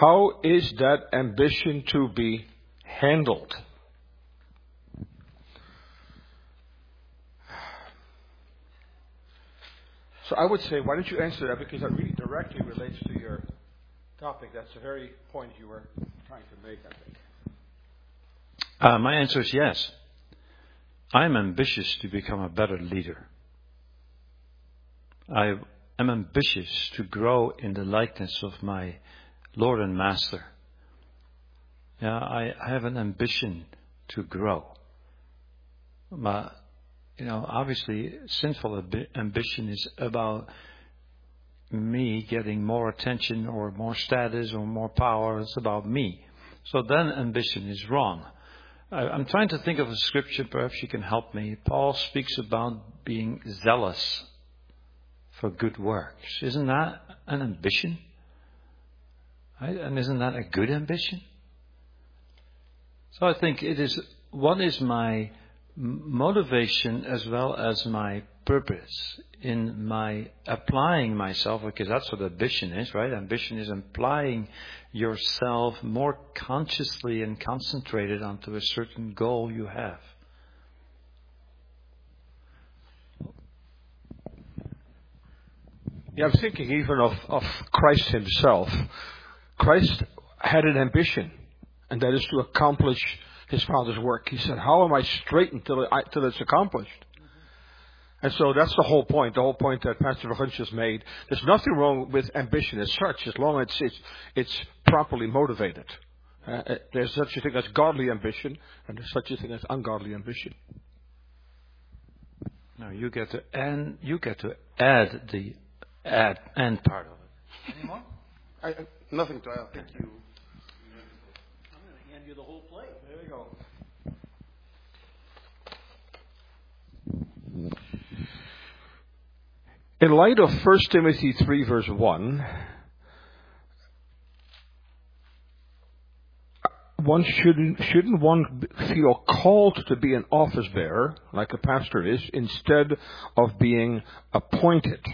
How is that ambition to be handled? So I would say, why don't you answer that? Because that really directly relates to your topic. That's the very point you were trying to make, I think. My answer is yes. I'm ambitious to become a better leader. I am ambitious to grow in the likeness of my Lord and Master. Yeah, I have an ambition to grow. But, obviously, sinful ambition is about me getting more attention or more status or more power. It's about me. So then ambition is wrong. I'm trying to think of a scripture, perhaps you can help me. Paul speaks about being zealous for good works. Isn't that an ambition? Right? And isn't that a good ambition? So I think it is, what is my motivation as well as my purpose in my applying myself, because that's what ambition is, right? Ambition is applying yourself more consciously and concentrated onto a certain goal you have. Yeah, I'm thinking even of Christ himself. Christ had an ambition, and that is to accomplish his Father's work. He said, how am I straight until it's accomplished? And so that's the whole point that Pastor Vergunst made. There's nothing wrong with ambition as such, as long as it's properly motivated. There's such a thing as godly ambition, and there's such a thing as ungodly ambition. Now you get to add the end part of it. Any more? Nothing to add. Thank you. I'm going to hand you the whole plate. There you go. In light of 1 Timothy 3 verse 1, shouldn't one feel called to be an office bearer, like a pastor is, instead of being appointed?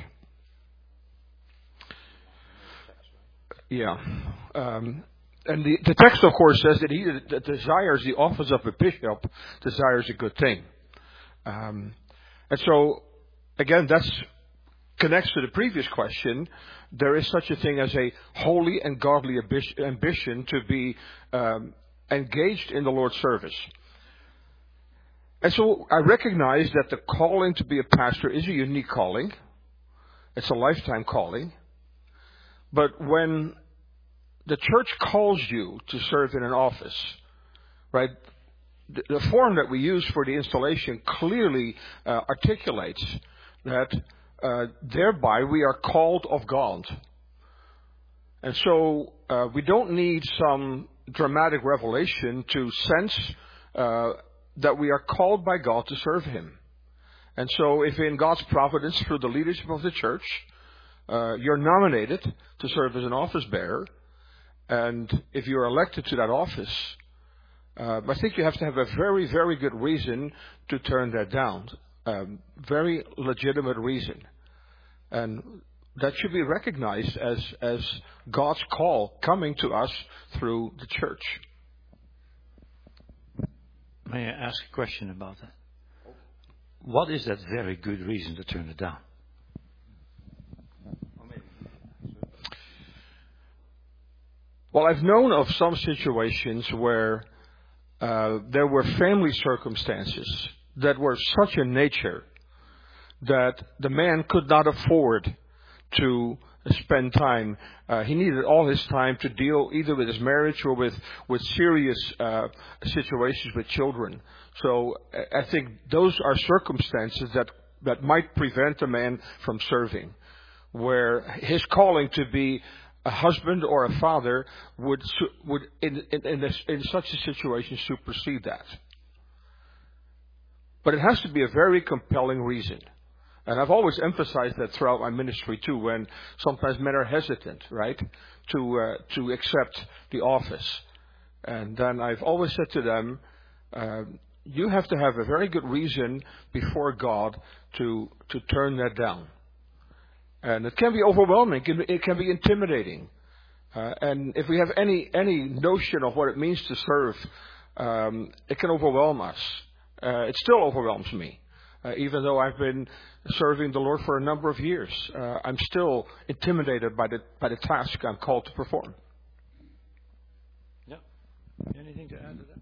Yeah. And the text, of course, says that he that desires the office of a bishop desires a good thing. And so, again, that's connects to the previous question. There is such a thing as a holy and godly ambition to be engaged in the Lord's service. And so I recognize that the calling to be a pastor is a unique calling. It's a lifetime calling. But when the church calls you to serve in an office, right, the form that we use for the installation clearly articulates that thereby we are called of God. And so we don't need some dramatic revelation to sense that we are called by God to serve Him. And so if in God's providence through the leadership of the church, you're nominated to serve as an office bearer, and if you're elected to that office, I think you have to have a very, very good reason to turn that down. Very legitimate reason. And that should be recognized as God's call coming to us through the church. May I ask a question about that? What is that very good reason to turn it down? Well, I've known of some situations where there were family circumstances that were such a nature that the man could not afford to spend time. He needed all his time to deal either with his marriage or with serious situations with children. So I think those are circumstances that might prevent a man from serving, where his calling to be a husband or a father would in such a situation supersede that. But it has to be a very compelling reason. And I've always emphasized that throughout my ministry too, when sometimes men are hesitant, right, to accept the office. And then I've always said to them, you have to have a very good reason before God to turn that down. And it can be overwhelming. It can be intimidating. And if we have any notion of what it means to serve, it can overwhelm us. It still overwhelms me. Even though I've been serving the Lord for a number of years, I'm still intimidated by the task I'm called to perform. Yeah. Anything to add to that?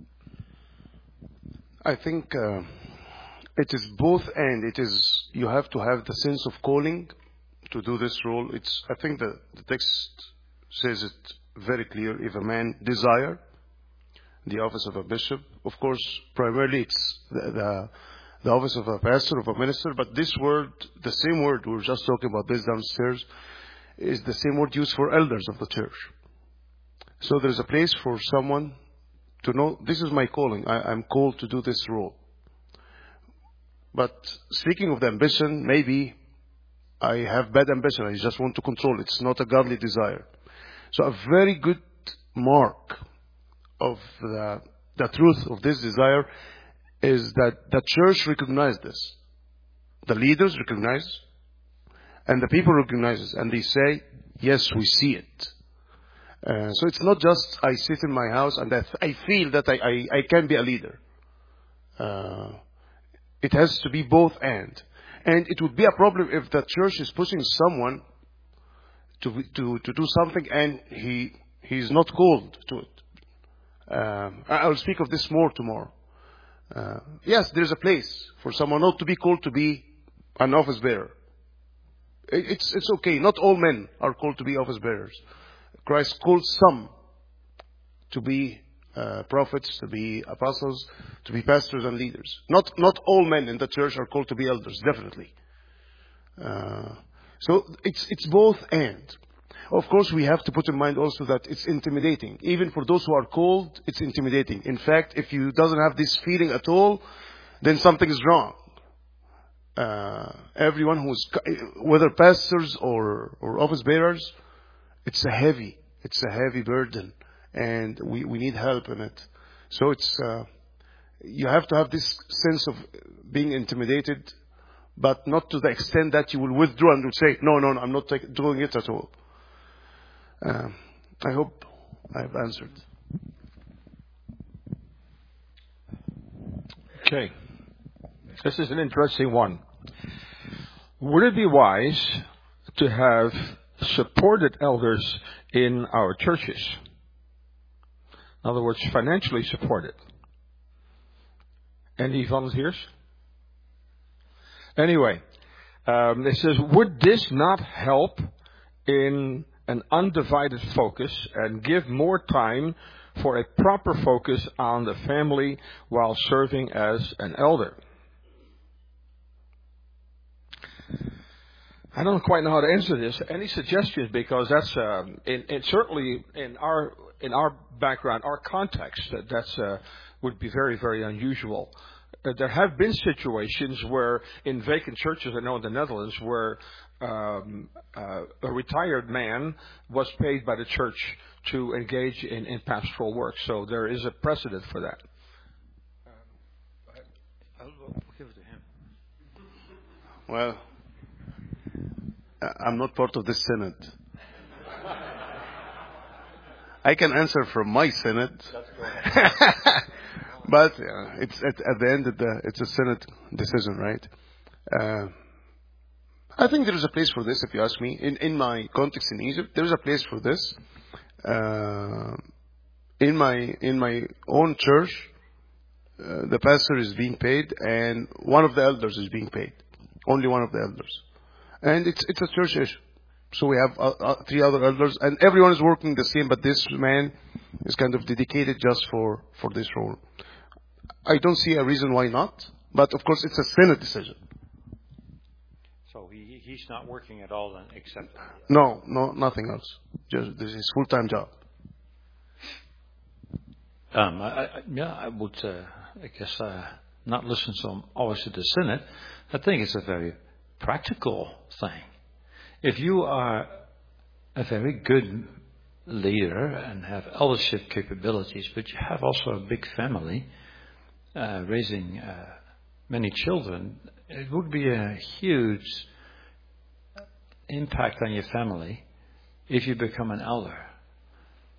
I think it is both, and it is you have to have the sense of calling to do this role. I think the text says it very clear. If a man desire the office of a bishop, of course, primarily it's the office of a pastor, of a minister, but this word, the same word, we were just talking about this downstairs, is the same word used for elders of the church. So there's a place for someone to know, this is my calling. I'm called to do this role. But speaking of the ambition, maybe I have bad ambition. I just want to control. It's not a godly desire. So a very good mark of the truth of this desire is that the church recognizes this. The leaders recognize, and the people recognize it, and they say, yes, we see it. So it's not just I sit in my house and I feel that I can be a leader. It has to be both and. And it would be a problem if the church is pushing someone to do something and he's not called to it. I'll speak of this more tomorrow. Yes, there's a place for someone not to be called to be an office bearer. It's okay. Not all men are called to be office bearers. Christ called some to be prophets, to be apostles, to be pastors and leaders. Not all men in the church are called to be elders, definitely. So it's both and. Of course, we have to put in mind also that it's intimidating. Even for those who are called, it's intimidating. In fact, if you doesn't have this feeling at all, then something is wrong. Everyone who's, whether pastors or office bearers, it's a heavy burden, and we need help in it. So it's you have to have this sense of being intimidated, but not to the extent that you will withdraw and will say, no, I'm not doing it at all. I hope I've answered. Okay. This is an interesting one. Would it be wise to have supported elders in our churches? In other words, financially supported. Any volunteers? Anyway, it says, would this not help in an undivided focus and give more time for a proper focus on the family while serving as an elder? I don't quite know how to answer this. Any suggestions? Because that's certainly in our background, our context, that's would be very, very unusual. There have been situations where in vacant churches, I know in the Netherlands, where a retired man was paid by the church to engage in pastoral work. So there is a precedent for that. I'll give it to him. Well, I'm not part of this synod. I can answer from my synod. But it's at the end of it's a synod decision, right? I think there is a place for this, if you ask me. In my context in Egypt, there is a place for this. In my own church, the pastor is being paid, and one of the elders is being paid. Only one of the elders, and it's a church issue. So we have 3 other elders, and everyone is working the same. But this man is kind of dedicated just for this role. I don't see a reason why not, but of course it's a synod decision. So he's not working at all then, except... No, nothing else. Just this is full-time job. I would, I guess, not listen so always to the synod. I think it's a very practical thing. If you are a very good leader and have eldership capabilities, but you have also a big family, raising many children, it would be a huge impact on your family if you become an elder.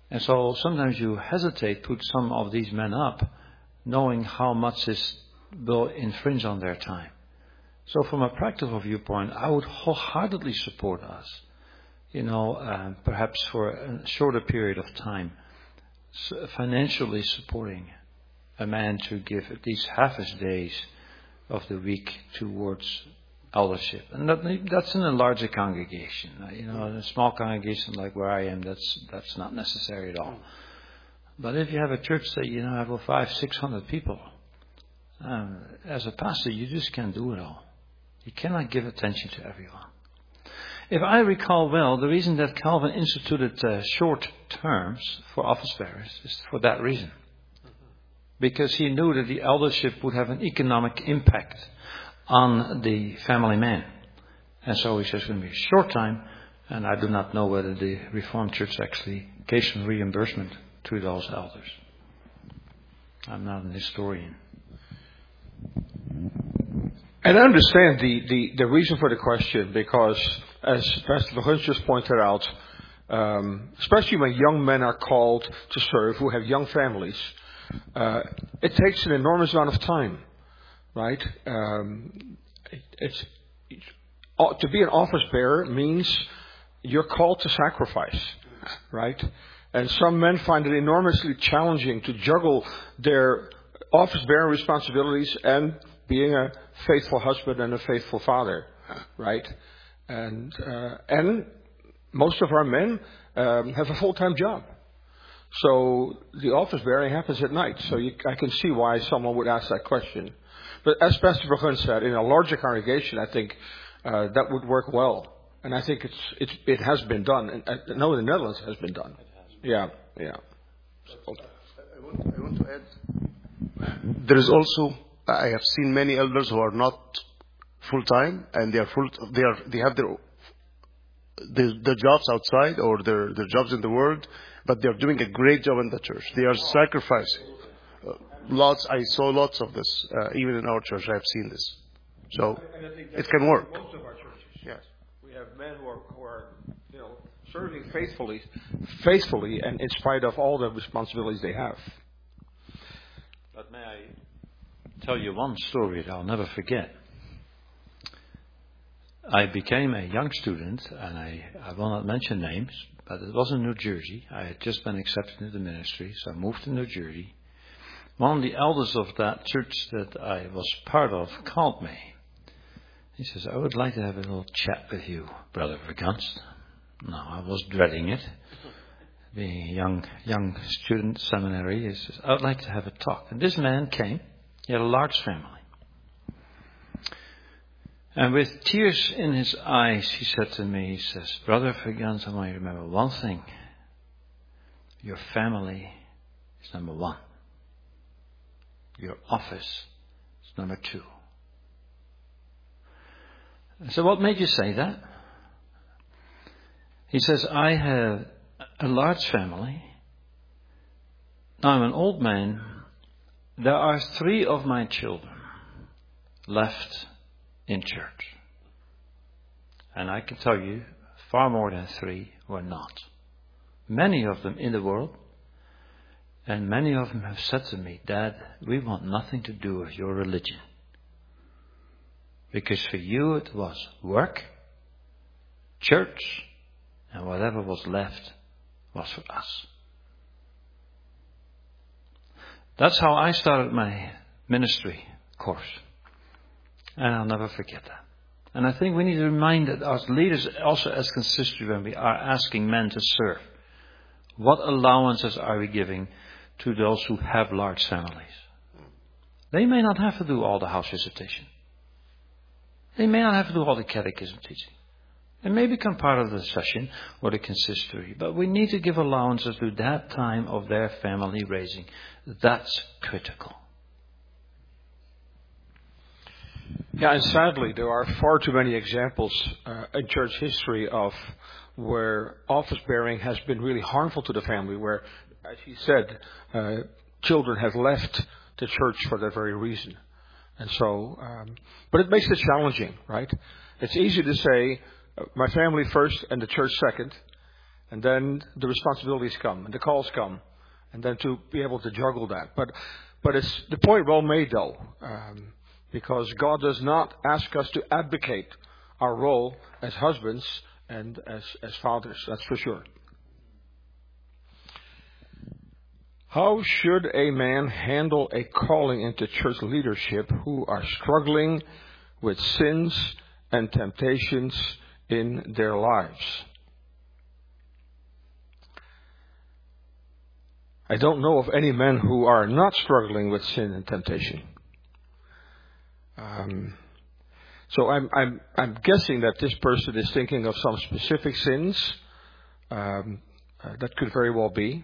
And so sometimes you hesitate to put some of these men up, knowing how much this will infringe on their time. So from a practical viewpoint, I would wholeheartedly support us, perhaps for a shorter period of time, financially supporting a man to give at least half his days of the week towards eldership. And that's in a larger congregation. In a small congregation like where I am, that's not necessary at all. But if you have a church that, have 500-600 people, as a pastor, you just can't do it all. You cannot give attention to everyone. If I recall well, the reason that Calvin instituted short terms for office bearers is for that reason. Because he knew that the eldership would have an economic impact on the family man. And so he says it's going to be a short time, and I do not know whether the Reformed Church actually gave some reimbursement to those elders. I'm not an historian. And I understand the reason for the question, because as Pastor Verguns just pointed out, especially when young men are called to serve who have young families, it takes an enormous amount of time, right? To be an office bearer means you're called to sacrifice, right? And some men find it enormously challenging to juggle their office bearing responsibilities and being a faithful husband and a faithful father, right? And most of our men have a full-time job. So the office bearing happens at night. So I can see why someone would ask that question. But as Pastor Verguns said, in a larger congregation, I think that would work well. And I think it has been done. And I know in the Netherlands it has been done. Yeah. I want to add, there is also, I have seen many elders who are not full-time, and they have their jobs outside or their jobs in the world, but they are doing a great job in the church. They are sacrificing. I saw lots of this, even in our church. I have seen this. So it can work. Most of our churches. Yes, we have men who are serving faithfully, and in spite of all the responsibilities they have. But may I tell you one story that I'll never forget? I became a young student, and I will not mention names, but it was in New Jersey. I had just been accepted into the ministry, so I moved to New Jersey. One of the elders of that church that I was part of called me. He says, "I would like to have a little chat with you, Brother Verguns." Now, I was dreading it. Being a young student, seminary, he says, "I would like to have a talk." And this man came. He had a large family. And with tears in his eyes, he said to me, he says, "Brother Verguns, I want you to remember one thing. Your family is number one. Your office is number two." I said, "What made you say that?" He says, "I have a large family. Now I'm an old man. There are 3 of my children left in church. And I can tell you, far more than 3 were not. Many of them in the world. And many of them have said to me, 'Dad, we want nothing to do with your religion. Because for you it was work, church, and whatever was left was for us.'" That's how I started my ministry course. And I'll never forget that. And I think we need to remind that as leaders, also as consistory, when we are asking men to serve, what allowances are we giving to those who have large families? They may not have to do all the house visitation. They may not have to do all the catechism teaching. They may become part of the session or the consistory. But we need to give allowances to that time of their family raising. That's critical. Yeah, and sadly, there are far too many examples in church history of where office bearing has been really harmful to the family, where, as he said, children have left the church for that very reason. And so, but it makes it challenging, right? It's easy to say, my family first and the church second. And then the responsibilities come and the calls come. And then to be able to juggle that. But it's the point well made though. Because God does not ask us to abdicate our role as husbands and as fathers. That's for sure. How should a man handle a calling into church leadership who are struggling with sins and temptations in their lives? I don't know of any men who are not struggling with sin and temptation. So I'm guessing that this person is thinking of some specific sins. That could very well be.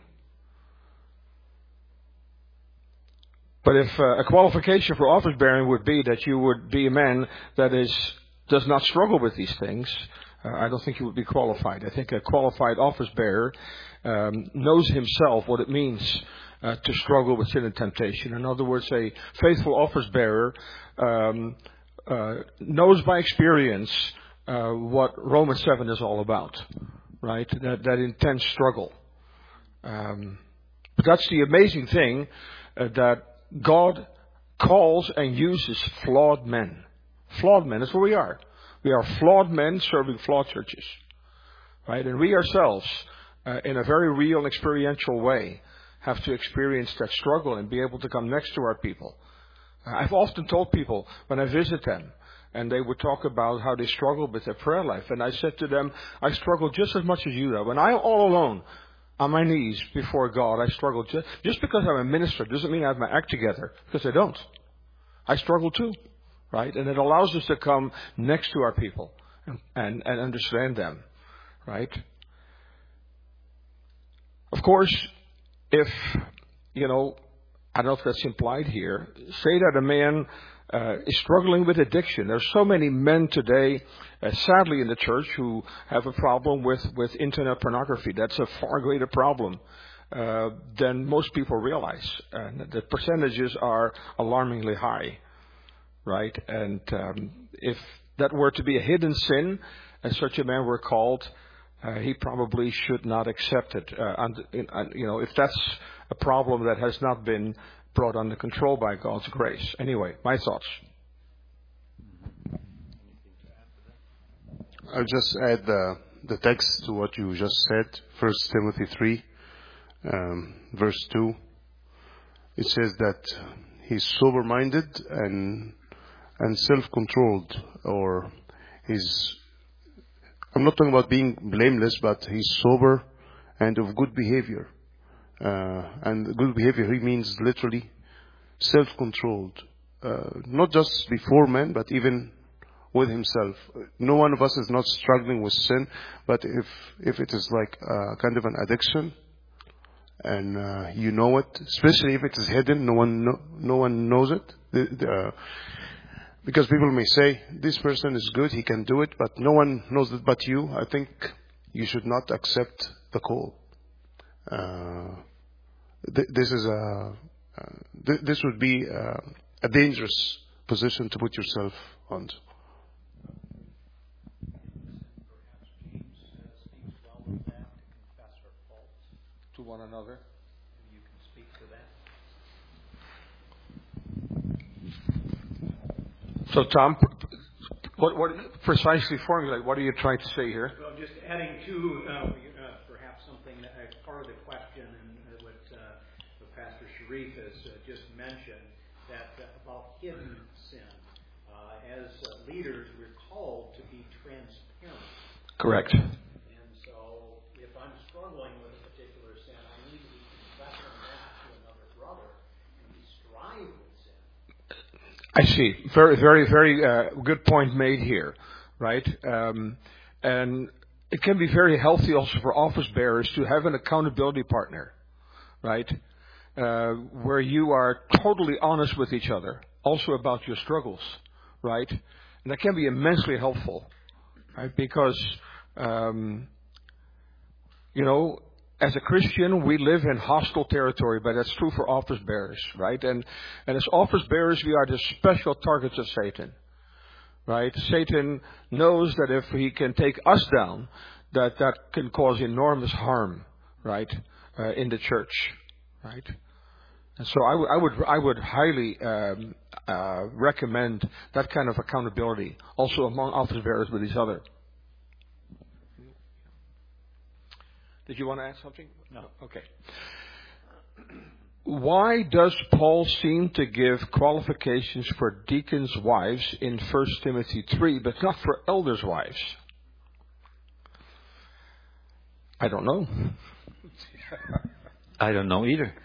But if a qualification for office bearing would be that you would be a man that does not struggle with these things, I don't think you would be qualified. I think a qualified office bearer knows himself what it means to struggle with sin and temptation. In other words, a faithful office bearer knows by experience what Romans 7 is all about, right? That intense struggle. But that's the amazing thing, that God calls and uses flawed men. Flawed men, that's what we are. We are flawed men serving flawed churches. Right? And we ourselves, in a very real and experiential way, have to experience that struggle and be able to come next to our people. I've often told people when I visit them, and they would talk about how they struggle with their prayer life. And I said to them, I struggle just as much as you do. When I'm all alone on my knees before God, I struggle. Just because I'm a minister doesn't mean I have my act together, because I don't. I struggle too, right? And it allows us to come next to our people and understand them, right? Of course, if, I don't know if that's implied here, say that a man is struggling with addiction. There's so many men today, sadly in the church, who have a problem with internet pornography. That's a far greater problem than most people realize. And the percentages are alarmingly high, right? And if that were to be a hidden sin, and such a man were called, he probably should not accept it. If that's a problem that has not been brought under control by God's grace. Anyway, my thoughts. I'll just add the text to what you just said. 1 Timothy 3, verse 2. It says that he's sober-minded and self-controlled, or I'm not talking about being blameless, but he's sober and of good behavior. And good behavior, he means literally self-controlled. Not just before men, but even with himself. No one of us is not struggling with sin, but if it is like kind of an addiction, and you know it, especially if it is hidden, no one knows it. Because people may say, this person is good, he can do it, but no one knows it but you. I think you should not accept the call. This would be a dangerous position to put yourself on. Perhaps James speaks well of that, to confess our faults To one another. You can speak to that. So, Tom, what precisely formulate? What are you trying to say here? Well, just adding to perhaps something that part of the question and what Pastor Sharif has just mentioned, that about hidden sin. As leaders, we're called to be transparent. Correct. And so, if I'm struggling with a particular sin, I need to be confessing that to another brother, and we strive with sin. I see. Very, very, very good point made here, right? And it can be very healthy also for office bearers to have an accountability partner, right? Where you are totally honest with each other, also about your struggles, right? And that can be immensely helpful, right? Because, as a Christian, we live in hostile territory, but that's true for office bearers, right? And as office bearers, we are the special targets of Satan, right? Satan knows that if he can take us down, that can cause enormous harm, right, in the church, right? And so I would highly recommend that kind of accountability also among office bearers with each other. Did you want to add something? No. Okay. Why does Paul seem to give qualifications for deacons' wives in 1 Timothy 3, but not for elders' wives? I don't know. I don't know either.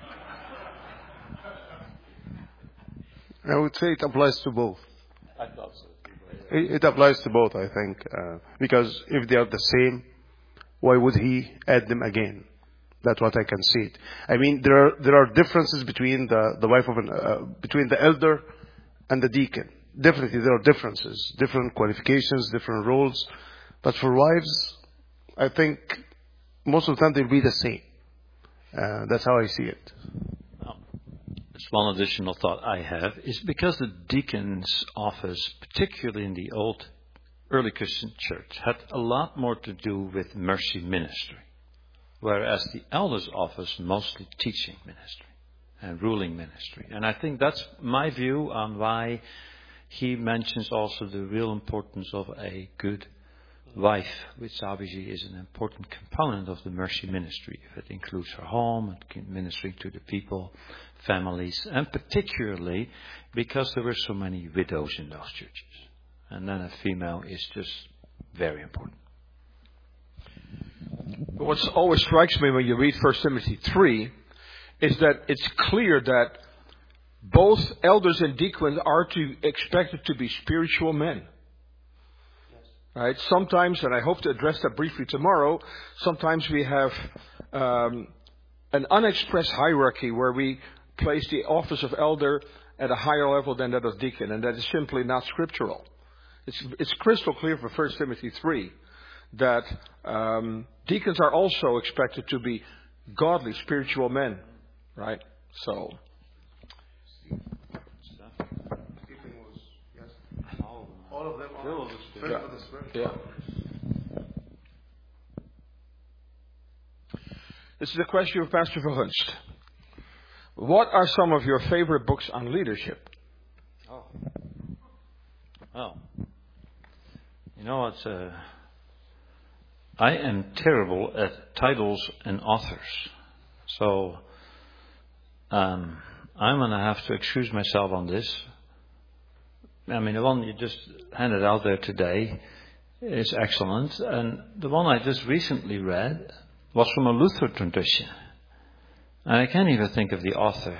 I would say it applies to both. I thought so. It applies to both, I think, because if they are the same, why would he add them again? That's what I can see it. I mean, there are differences between the wife of between the elder and the deacon. Definitely, there are differences, different qualifications, different roles. But for wives, I think most of the time they'll be the same. That's how I see it. Just one additional thought I have is because the deacon's office, particularly in the early Christian church, had a lot more to do with mercy ministry, whereas the elder's office mostly teaching ministry and ruling ministry. And I think that's my view on why he mentions also the real importance of a good wife, which obviously is an important component of the mercy ministry. If it includes her home and ministering to the people, families, and particularly because there were so many widows in those churches. And then a female is just very important. What always strikes me when you read 1 Timothy 3 is that it's clear that both elders and deacons are expected to be spiritual men. Right? Sometimes, and I hope to address that briefly tomorrow, sometimes we have an unexpressed hierarchy where we place the office of elder at a higher level than that of deacon, and that is simply not scriptural. It's crystal clear for 1 Timothy 3 that deacons are also expected to be godly, spiritual men, right? So, all of them are filled with the Spirit. Yeah. This is a question of Pastor Verhunst. What are some of your favorite books on leadership? Oh. You know, I am terrible at titles and authors. So, I'm going to have to excuse myself on this. I mean, the one you just handed out there today is excellent. And the one I just recently read was from a Lutheran tradition. And I can't even think of the author.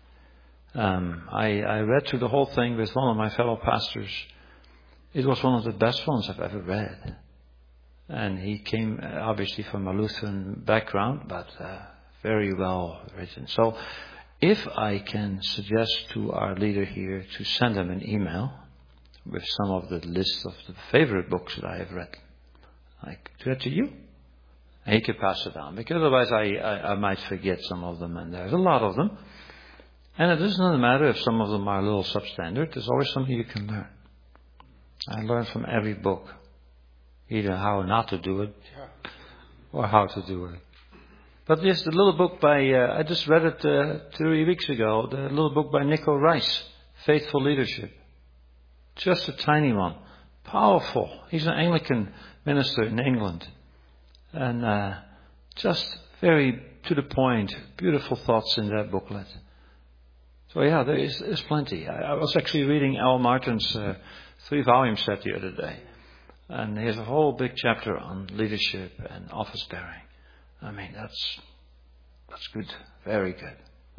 I read through the whole thing with one of my fellow pastors. It was one of the best ones I've ever read. And he came obviously from a Lutheran background, but very well written. So if I can suggest to our leader here to send him an email with some of the list of the favorite books that I have read, I could do that to you. And he could pass it on, because otherwise I might forget some of them, and there's a lot of them. And it doesn't matter if some of them are a little substandard. There's always something you can learn. I learn from every book, either how not to do it or how to do it. But there's the little book by, I just read it 3 weeks ago, the little book by Nico Rice, Faithful Leadership. Just a tiny one. Powerful. He's an Anglican minister in England. And just very to the point, beautiful thoughts in that booklet. So yeah, there's plenty. I was actually reading Al Martin's 3-volume set the other day. And he has a whole big chapter on leadership and office bearing. I mean, that's good. Very good.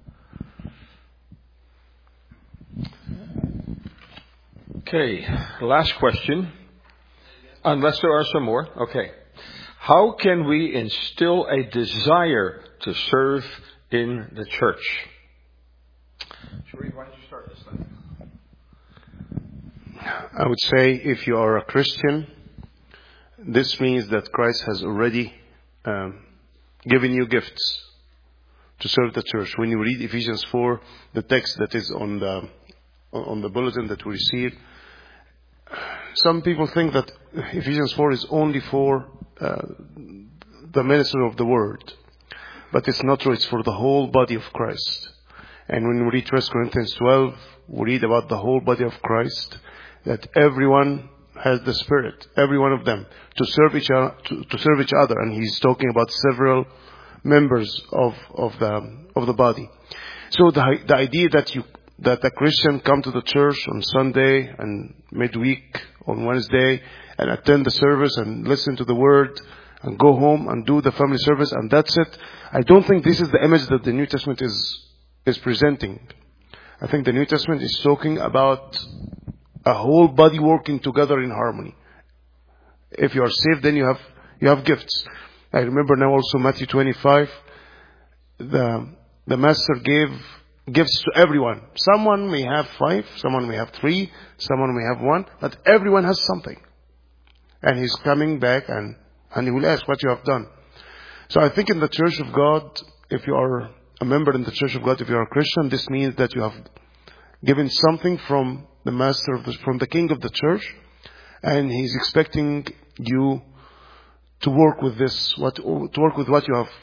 Okay, last question. Unless there are some more. Okay. How can we instill a desire to serve in the church? Sharif, why don't you start this time? I would say if you are a Christian, this means that Christ has already given you gifts to serve the church. When you read Ephesians 4, the text that is on the bulletin that we received, some people think that Ephesians 4 is only for the minister of the word. But it's not true. It's for the whole body of Christ. And when we read 1 Corinthians 12, we read about the whole body of Christ, that everyone has the Spirit, every one of them, to serve each other. And he's talking about several members of the body. So the idea that a Christian come to the church on Sunday and midweek on Wednesday and attend the service and listen to the word and go home and do the family service and that's it. I don't think this is the image that the New Testament is presenting. I think the New Testament is talking about a whole body working together in harmony. If you are saved, then you have gifts. I remember now also Matthew 25. The Master gave gifts to everyone. Someone may have 5, someone may have 3, someone may have 1, but everyone has something. And he's coming back and he will ask what you have done. So I think in the Church of God, if you are a member in the Church of God, if you are a Christian, this means that you have given something from the Master from the King of the Church, and he's expecting you to work with this, to work with what you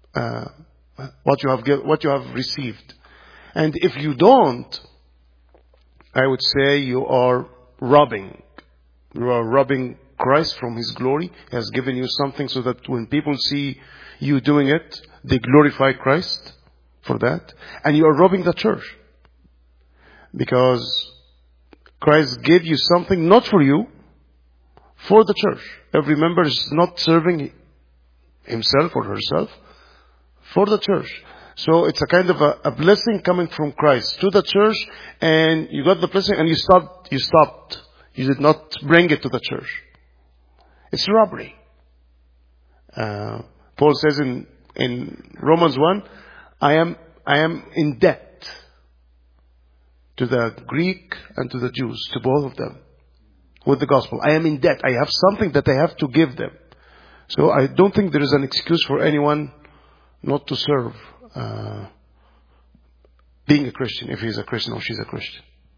have received. And if you don't, I would say you are robbing Christ from His glory. He has given you something so that when people see you doing it, they glorify Christ for that. And you are robbing the church. Because Christ gave you something not for you, for the church. Every member is not serving himself or herself, for the church. So it's a kind of a blessing coming from Christ to the church, and you got the blessing and you stopped. You did not bring it to the church. It's robbery. Paul says in Romans 1, I am in debt to the Greek and to the Jews, to both of them, with the gospel. I am in debt. I have something that I have to give them. So I don't think there is an excuse for anyone not to serve being a Christian, if he's a Christian or she's a Christian.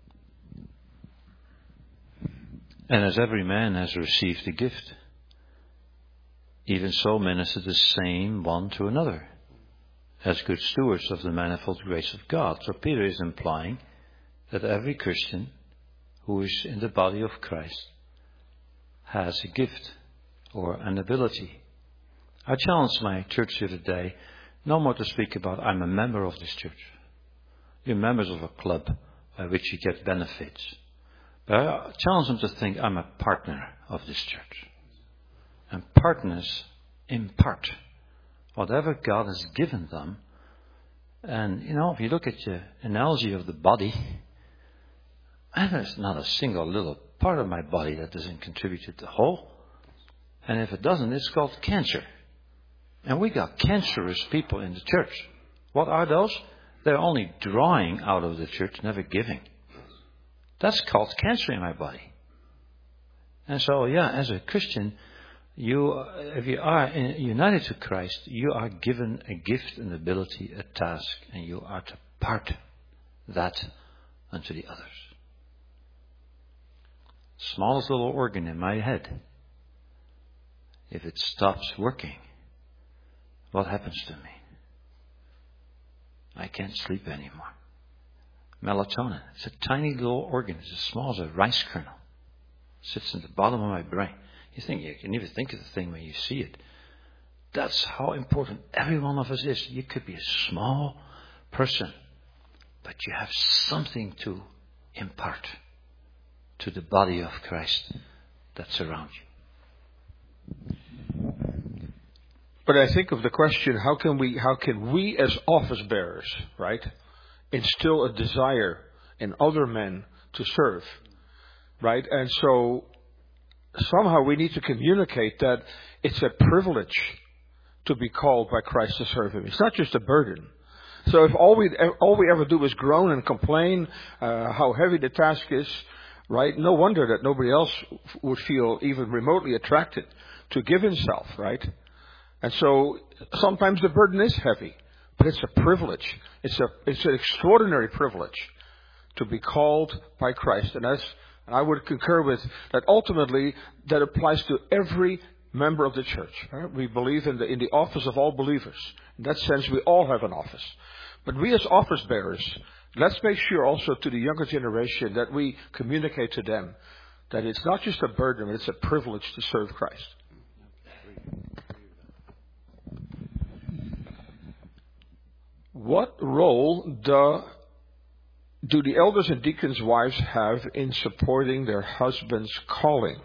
And as every man has received a gift, even so minister the same one to another, as good stewards of the manifold grace of God. So Peter is implying that every Christian who is in the body of Christ has a gift or an ability. I challenged my church the other day no more to speak about I'm a member of this church. You're members of a club by which you get benefits. But I challenge them to think I'm a partner of this church. And partners impart whatever God has given them. And, if you look at the analogy of the body, there's not a single little part of my body that doesn't contribute to the whole. And if it doesn't, it's called cancer. And we got cancerous people in the church. What are those? They're only drawing out of the church, never giving. That's called cancer in my body. And so, as a Christian, if you are united to Christ, you are given a gift, an ability, a task, and you are to part that unto the others. Smallest little organ in my head, if it stops working, what happens to me? I can't sleep anymore. Melatonin, it's a tiny little organ. It's as small as a rice kernel. It sits in the bottom of my brain. You can even think of the thing when you see it. That's how important every one of us is. You could be a small person, but you have something to impart to the body of Christ that's around you. But I think of the question, how can we as office bearers, right, instill a desire in other men to serve, right? And so somehow we need to communicate that it's a privilege to be called by Christ to serve Him. It's not just a burden. So if all we ever do is groan and complain how heavy the task is, right? No wonder that nobody else would feel even remotely attracted to give himself, right? And so sometimes the burden is heavy, but it's a privilege. It's an extraordinary privilege to be called by Christ. And as And I would concur with that. Ultimately, that applies to every member of the church. Right? We believe in the office of all believers. In that sense, we all have an office. But we as office bearers, let's make sure also to the younger generation that we communicate to them that it's not just a burden, but it's a privilege to serve Christ. What role do the elders and deacons' wives have in supporting their husband's calling?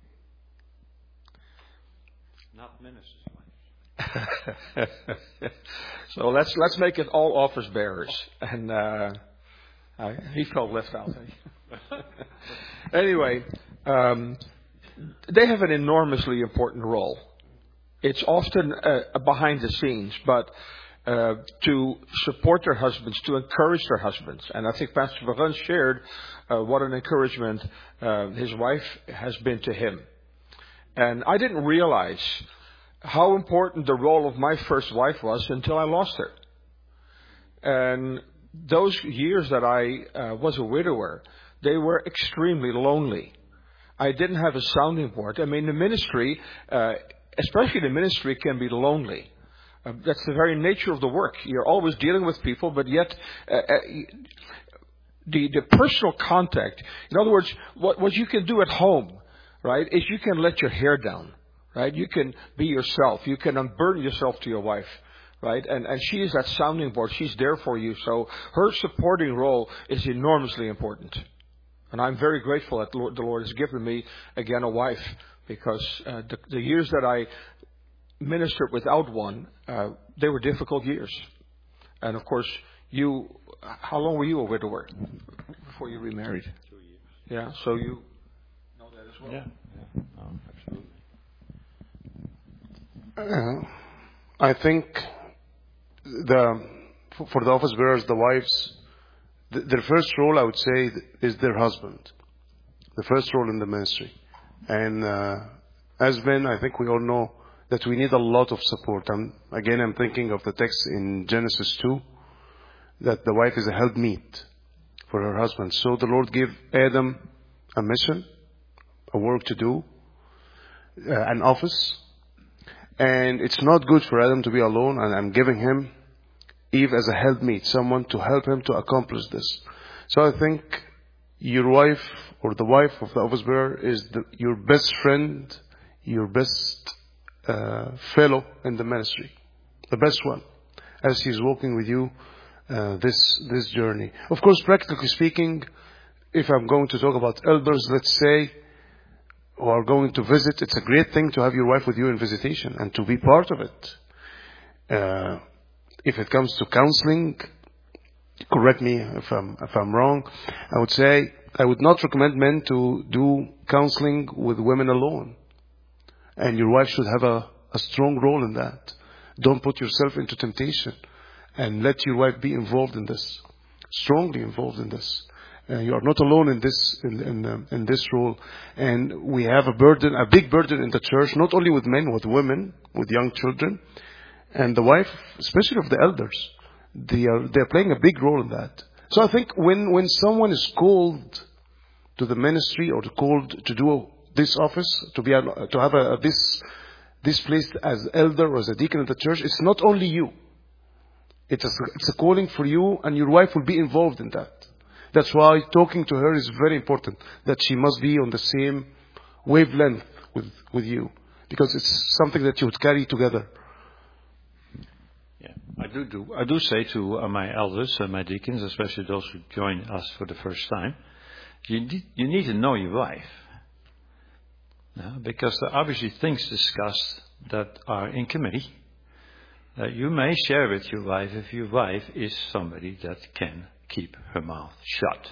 Not ministers' wives. So let's make it all office bearers. And he felt left out. Anyway, they have an enormously important role. It's often behind the scenes, but to support their husbands, to encourage their husbands. And I think Pastor Verren shared what an encouragement his wife has been to him. And I didn't realize how important the role of my first wife was until I lost her. And those years that I was a widower, they were extremely lonely. I didn't have a sounding board. I mean, the ministry, especially the ministry, can be lonely. That's the very nature of the work. You're always dealing with people, but yet the personal contact. In other words, what you can do at home, right, is you can let your hair down, right? You can be yourself. You can unburden yourself to your wife, right? And she is that sounding board. She's there for you. So her supporting role is enormously important. And I'm very grateful that the Lord has given me, again, a wife, because the years that I ministered without one, they were difficult years. And of course, how long were you a widower before you remarried? 2 years. Yeah, so you know that as well. Yeah. Oh, absolutely. I think for the office bearers, the wives, their first role, I would say, is their husband. The first role in the ministry. And as men, I think we all know that we need a lot of support. And again, I'm thinking of the text in Genesis 2, that the wife is a helpmeet for her husband. So the Lord gave Adam a mission, a work to do, an office. And it's not good for Adam to be alone, and I'm giving him Eve as a helpmeet, someone to help him to accomplish this. So I think your wife, or the wife of the office bearer, is your best friend, your best fellow in the ministry, the best one, as he's walking with you this journey. Of course, practically speaking, if I'm going to talk about elders, let's say, who are going to visit, it's a great thing to have your wife with you in visitation and to be part of it. If it comes to counseling, correct me if I'm wrong, I would say I would not recommend men to do counseling with women alone. And your wife should have a strong role in that. Don't put yourself into temptation, and let your wife be involved in this, strongly involved in this. You are not alone in this in this role. And we have a big burden in the church, not only with men, with women, with young children, and the wife, especially of the elders. They're playing a big role in that. So I think when someone is called to the ministry, or called to do this office, to have this place as elder or as a deacon in the church, it's not only you. It's a calling for you, and your wife will be involved in that. That's why talking to her is very important, that she must be on the same wavelength with you, because it's something that you would carry together. Yeah, I do say to my elders and my deacons, especially those who join us for the first time, you need to know your wife. Because there are obviously things discussed that are in committee that you may share with your wife if your wife is somebody that can keep her mouth shut.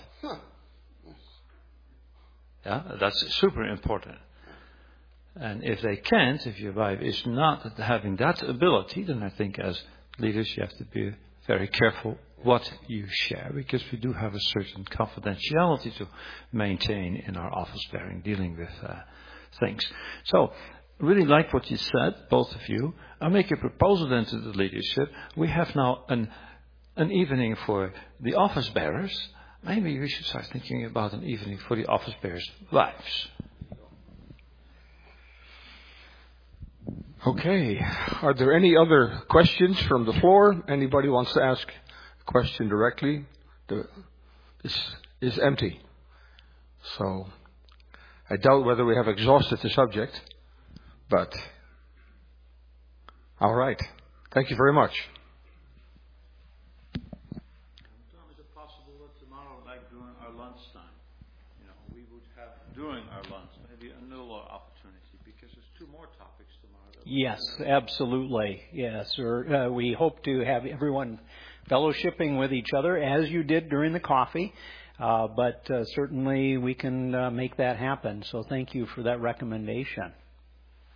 Yeah, that's super important. And if they can't, if your wife is not having that ability, then I think as leaders you have to be very careful what you share, because we do have a certain confidentiality to maintain in our office bearing, dealing with things. So, really like what you said, both of you. I'll make a proposal then to the leadership. We have now an evening for the office bearers. maybe we should start thinking about an evening for the office bearers' wives. Okay. Are there any other questions from the floor? Anybody wants to ask a question directly? This is empty. So I doubt whether we have exhausted the subject, but all right. Thank you very much. Tom, is it possible that tomorrow, like during our lunchtime, we would have during our lunch maybe another opportunity, because there's two more topics tomorrow. Yes, absolutely. Yes, we hope to have everyone fellowshipping with each other as you did during the coffee. But certainly we can make that happen. So thank you for that recommendation.